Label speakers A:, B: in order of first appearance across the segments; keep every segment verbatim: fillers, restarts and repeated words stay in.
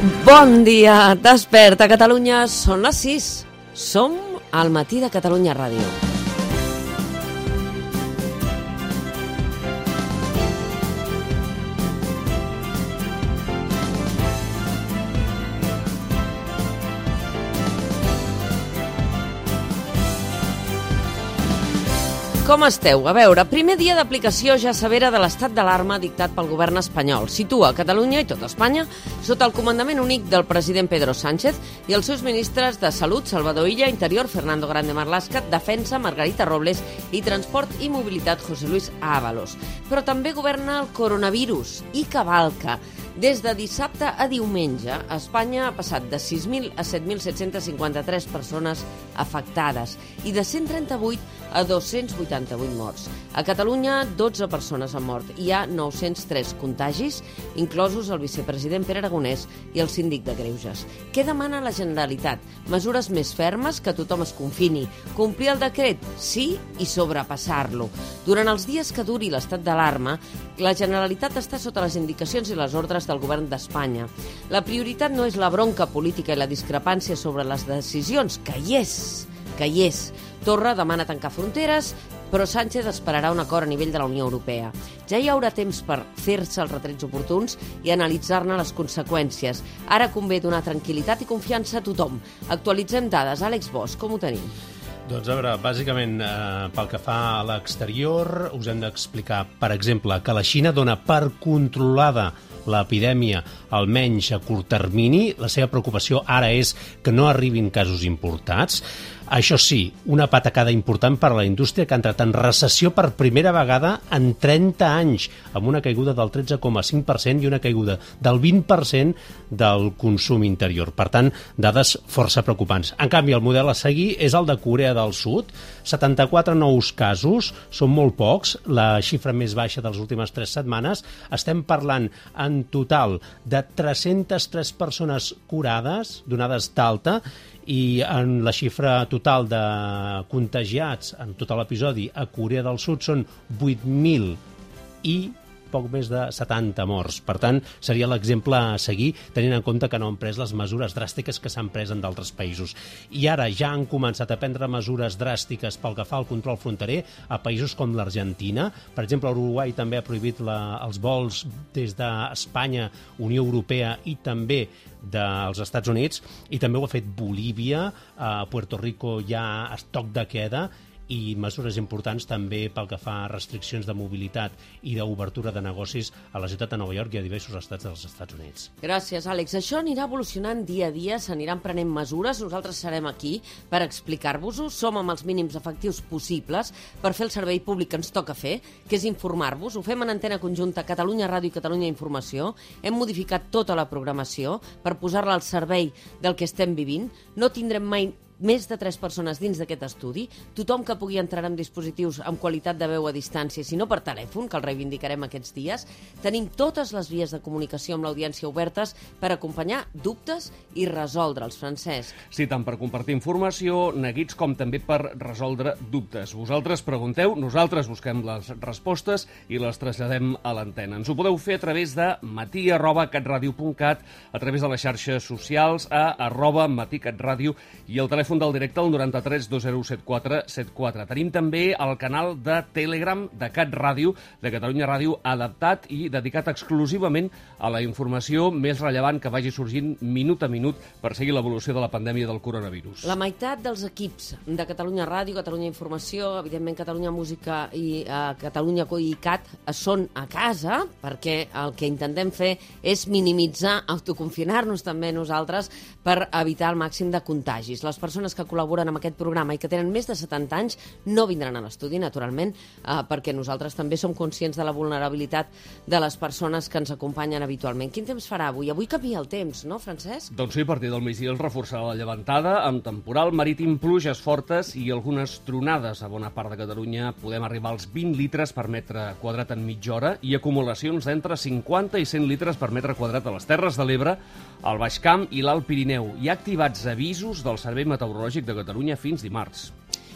A: Bon dia, desperta Catalunya, són les sis. Som al Matí de Catalunya Ràdio. Com esteu? A veure, primer dia d'aplicació ja severa de l'estat d'alarma dictat pel govern espanyol. Situa Catalunya i tota Espanya sota el comandament únic del president Pedro Sánchez i els seus ministres de Salut, Salvador Illa, Interior, Fernando Grande Marlaska, Defensa, Margarita Robles i Transport i Mobilitat, José Luis Ábalos. Però també governa el coronavirus i cavalca. Des de dissabte a diumenge, Espanya ha passat de sis mil a set mil set-cents cinquanta-tres persones afectades i de cent trenta-vuit a dos-cents vuitanta-vuit morts. A Catalunya, dotze persones han mort. Hi ha nou-cents tres contagis, inclosos el vicepresident Pere Aragonès i el síndic de Greuges. Què demana la Generalitat? Mesures més fermes, que tothom es confini. Complir el decret? Sí, i sobrepassar-lo. Durant els dies que duri l'estat d'alarma, la Generalitat està sota les indicacions i les ordres del govern d'Espanya. La prioritat no és la bronca política i la discrepància sobre les decisions, que hi és, que hi és. Torra demana tancar fronteres, però Sánchez esperarà un acord a nivell de la Unió Europea. Ja hi haurà temps per fer-se els retrets oportuns i analitzar-ne les conseqüències. Ara convé donar tranquil·litat i confiança a tothom. Actualitzem dades. Àlex Bosch, com ho tenim?
B: Doncs a veure, bàsicament, eh, pel que fa a l'exterior, us hem d'explicar, per exemple, que la Xina dona per controlada l'epidèmia, almenys a curt termini. La seva preocupació ara és que no arribin casos importats. Això sí, una patacada important per a la indústria que ha entrat en recessió per primera vegada en trenta anys, amb una caiguda del tretze coma cinc per cent i una caiguda del vint per cent del consum interior. Per tant, dades força preocupants. En canvi, el model a seguir és el de Corea del Sud. setanta-quatre nous casos, són molt pocs, la xifra més baixa de les últimes tres setmanes. Estem parlant en total de tres-centes tres persones curades, donades d'alta, i en la xifra total de contagiats en tot l'episodi a Corea del Sud són vuit mil i poc més de setanta morts. Per tant, seria l'exemple a seguir, tenint en compte que no han pres les mesures dràstiques que s'han pres en d'altres països. I ara ja han començat a prendre mesures dràstiques pel que fa al control fronterer a països com l'Argentina. Per exemple, Uruguai també ha prohibit la, els vols des d'Espanya, Unió Europea i també dels Estats Units, i també ho ha fet Bolívia. A Puerto Rico hi ha estoc de queda i mesures importants també pel que fa a restriccions de mobilitat i d'obertura de negocis a la ciutat de Nova York i a diversos estats dels Estats Units.
A: Gràcies, Àlex. Això anirà evolucionant dia a dia, s'aniran prenent mesures. Nosaltres serem aquí per explicar-vos-ho. Som amb els mínims efectius possibles per fer el servei públic que ens toca fer, que és informar-vos. Ho fem en antena conjunta Catalunya Ràdio i Catalunya Informació. Hem modificat tota la programació per posar-la al servei del que estem vivint. No tindrem mai més de tres persones dins d'aquest estudi, tothom que pugui entrar amb dispositius amb qualitat de veu a distància, si no per telèfon, que el reivindicarem aquests dies. Tenim totes les vies de comunicació amb l'audiència obertes per acompanyar dubtes i resoldre'ls, Francesc.
C: Sí, tant per compartir informació, neguits, com també per resoldre dubtes. Vosaltres pregunteu, nosaltres busquem les respostes i les traslladem a l'antena. Ens ho podeu fer a través de matí arroba catradio punt cat, a través de les xarxes socials a arroba maticatradio i el telèfon del directe al noranta-tres dos zero set quatre set quatre. Tenim també el canal de Telegram de Cat Ràdio, de Catalunya Ràdio, adaptat i dedicat exclusivament a la informació més rellevant que vagi sorgint minut a minut per seguir l'evolució de la pandèmia del coronavirus.
A: La meitat dels equips de Catalunya Ràdio, Catalunya Informació, evidentment Catalunya Música i uh, Catalunya i Cat són a casa, perquè el que intentem fer és minimitzar, autoconfinar-nos també nosaltres per evitar el màxim de contagis. Les persones que col·laboren amb aquest programa i que tenen més de setanta anys no vindran a l'estudi, naturalment, eh, perquè nosaltres també som conscients de la vulnerabilitat de les persones que ens acompanyen habitualment. Quin temps farà avui? Avui canvia el temps, no, Francesc?
C: Doncs sí, a partir del migdia es reforçarà la llevantada, amb temporal marítim, pluges fortes i algunes tronades a bona part de Catalunya. Podem arribar als vint litres per metre quadrat en mitja hora i acumulacions d'entre cinquanta i cent litres per metre quadrat a les Terres de l'Ebre, al Baix Camp i l'Alt Pirineu. Hi ha activats avisos del Servei Meteorològic de Catalunya fins dimarts.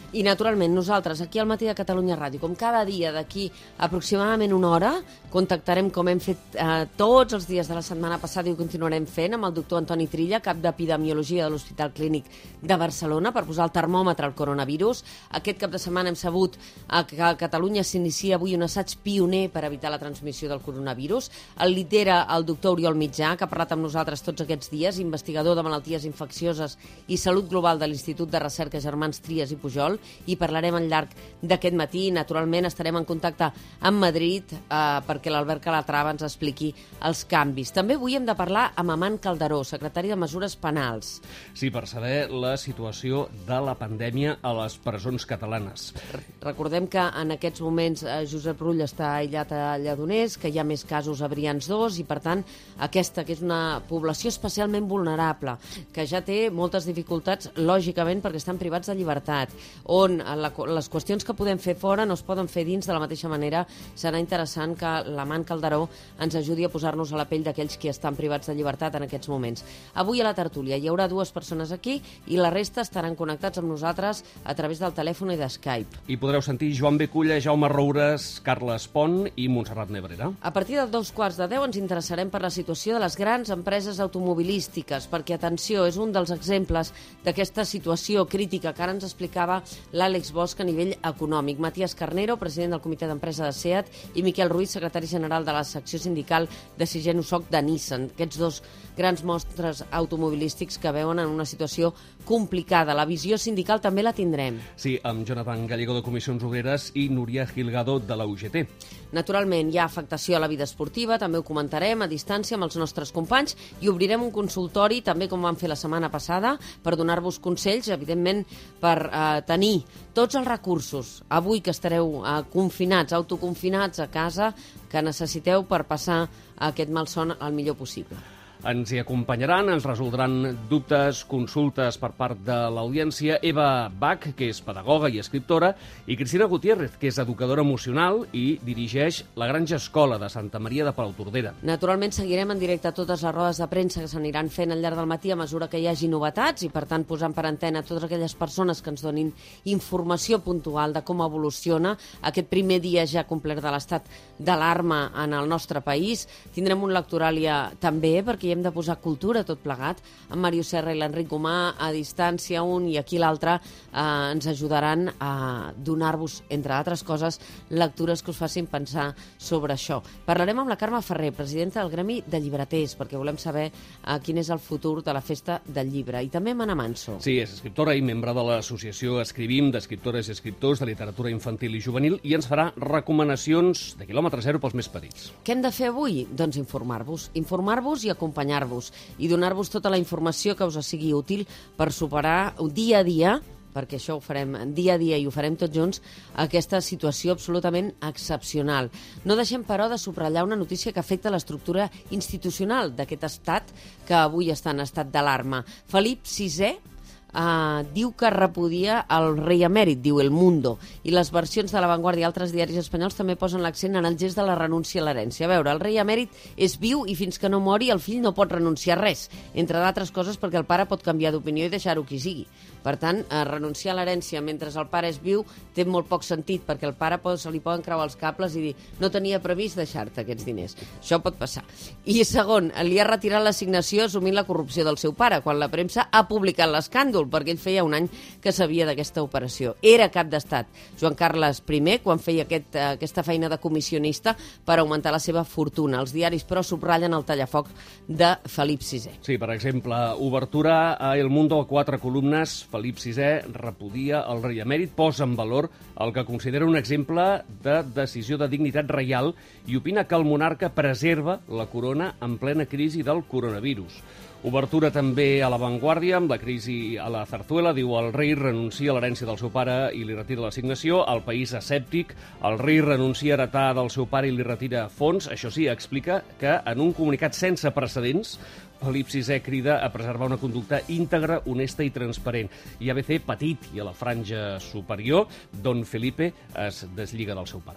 A: I, naturalment, nosaltres, aquí al Matí de Catalunya Ràdio, com cada dia d'aquí aproximadament una hora, contactarem, com hem fet eh, tots els dies de la setmana passada i ho continuarem fent, amb el doctor Antoni Trilla, cap d'Epidemiologia de l'Hospital Clínic de Barcelona, per posar el termòmetre al coronavirus. Aquest cap de setmana hem sabut eh, que a Catalunya s'inicia avui un assaig pioner per evitar la transmissió del coronavirus. El lidera el doctor Oriol Mitjà, que ha parlat amb nosaltres tots aquests dies, investigador de malalties infeccioses i salut global de l'Institut de Recerca Germans Trias i Pujol, i parlarem al llarg d'aquest matí. Naturalment estarem en contacte amb Madrid eh, perquè l'Albert Calatrava ens expliqui els canvis. També avui hem de parlar amb Amant Calderó, secretari de Mesures Penals.
C: Sí, per saber la situació de la pandèmia a les presons catalanes.
A: Recordem que en aquests moments eh, Josep Rull està aïllat a Lledoners, que hi ha més casos a Brians dos i, per tant, aquesta, que és una població especialment vulnerable, que ja té moltes dificultats, lògicament, perquè estan privats de llibertat, on la, les qüestions que podem fer fora no es poden fer dins de la mateixa manera. Serà interessant que l'Amant Calderó ens ajudi a posar-nos a la pell d'aquells que estan privats de llibertat en aquests moments. Avui a la tertúlia hi haurà dues persones aquí i la resta estaran connectats amb nosaltres a través del telèfon i de Skype.
C: I podreu sentir Joan Beculla, Jaume Roures, Carles Pont i Montserrat Nebrera.
A: A partir de dos quarts de deu ens interessarem per la situació de les grans empreses automobilístiques, perquè, atenció, és un dels exemples d'aquesta situació crítica que ara ens explicava l'Àlex Bosch a nivell econòmic. Matías Carnero, president del comitè d'empresa de SEAT, i Miquel Ruiz, secretari general de la secció sindical de Sisena U S O C de Nissan. Aquests dos grans mostres automobilístics que veuen en una situació complicada. La visió sindical també la tindrem.
C: Sí, amb Jonathan Gallego de Comissions Obreres i Núria Gilgado de la U G T.
A: Naturalment, hi ha afectació a la vida esportiva, també ho comentarem a distància amb els nostres companys i obrirem un consultori, també com vam fer la setmana passada, per donar-vos consells, evidentment, per eh, tenir tots els recursos, avui que estareu eh, confinats, autoconfinats a casa, que necessiteu per passar aquest malson el millor possible.
C: Ens hi acompanyaran, ens resoldran dubtes, consultes per part de l'audiència, Eva Bach, que és pedagoga i escriptora, i Cristina Gutiérrez, que és educadora emocional i dirigeix la Granja Escola de Santa Maria de Palautordera.
A: Naturalment seguirem en directe totes les rodes de premsa que s'aniran fent al llarg del matí a mesura que hi hagi novetats i, per tant, posant per antena totes aquelles persones que ens donin informació puntual de com evoluciona aquest primer dia ja complert de l'estat d'alarma en el nostre país. Tindrem un lectoràlia també, perquè hi hem de posar cultura tot plegat. En Màrius Serra i l'Enric Gomà, a distància un i aquí l'altre, eh, ens ajudaran a donar-vos, entre altres coses, lectures que us facin pensar sobre això. Parlarem amb la Carme Ferrer, presidenta del Gremi de Llibreters, perquè volem saber eh, quin és el futur de la Festa del Llibre. I també Mana Manso.
C: Sí, és escriptora i membre de l'associació Escrivim, d'escriptores i escriptors de literatura infantil i juvenil, i ens farà recomanacions de quilòmetre zero pels més petits.
A: Què hem de fer avui? Doncs informar-vos. Informar-vos i acompanyar-vos i donar-vos tota la informació que us sigui útil per superar dia a dia, perquè això ho farem dia a dia i ho farem tots junts, aquesta situació absolutament excepcional. No deixem, però, de subratllar una notícia que afecta l'estructura institucional d'aquest estat que avui està en estat d'alarma. Felip sisè Uh, diu que repudia el rei emèrit, diu El Mundo, i les versions de La Vanguardia i altres diaris espanyols també posen l'accent en el gest de la renúncia a l'herència. A veure, el rei emèrit és viu i fins que no mori el fill no pot renunciar a res, entre d'altres coses perquè el pare pot canviar d'opinió i deixar-ho qui sigui. Per tant, uh, renunciar a l'herència mentre el pare és viu té molt poc sentit, perquè el pare pot, se li poden creuar els cables i dir no tenia previst deixar-te aquests diners. Això pot passar. I segon, li ha retirat l'assignació assumint la corrupció del seu pare, quan la premsa ha publicat l'escàndol, perquè ell feia un any que sabia d'aquesta operació. Era cap d'estat, Joan Carles I, quan feia aquest, aquesta feina de comissionista per augmentar la seva fortuna. Els diaris, però, subratllen el tallafoc de Felip sisè.
C: Sí, per exemple, obertura a El Mundo a quatre columnes. Felip sisè repudia el rei emèrit, posa en valor el que considera un exemple de decisió de dignitat reial i opina que el monarca preserva la corona en plena crisi del coronavirus. Obertura també a La Vanguardia, amb la crisi a la Zarzuela, diu el rei renuncia a l'herència del seu pare i li retira l'assignació. El País escèptic, el rei renuncia a heretar del seu pare i li retira fons. Això sí, explica que en un comunicat sense precedents, Felip sisè crida a preservar una conducta íntegra, honesta i transparent. I A B C, petit i a la franja superior, Don Felipe es deslliga del seu pare.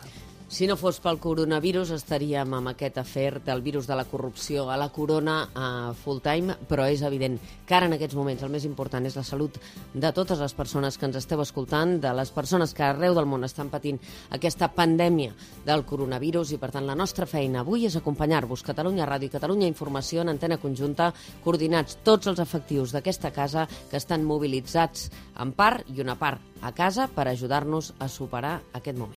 A: Si no fos pel coronavirus estaríem amb aquest afer del virus de la corrupció a la corona a full time, però és evident que ara en aquests moments el més important és la salut de totes les persones que ens esteu escoltant, de les persones que arreu del món estan patint aquesta pandèmia del coronavirus, i per tant la nostra feina avui és acompanyar-vos. Catalunya Ràdio i Catalunya Informació en antena conjunta, coordinats tots els efectius d'aquesta casa que estan mobilitzats en part i una part a casa per ajudar-nos a superar aquest moment.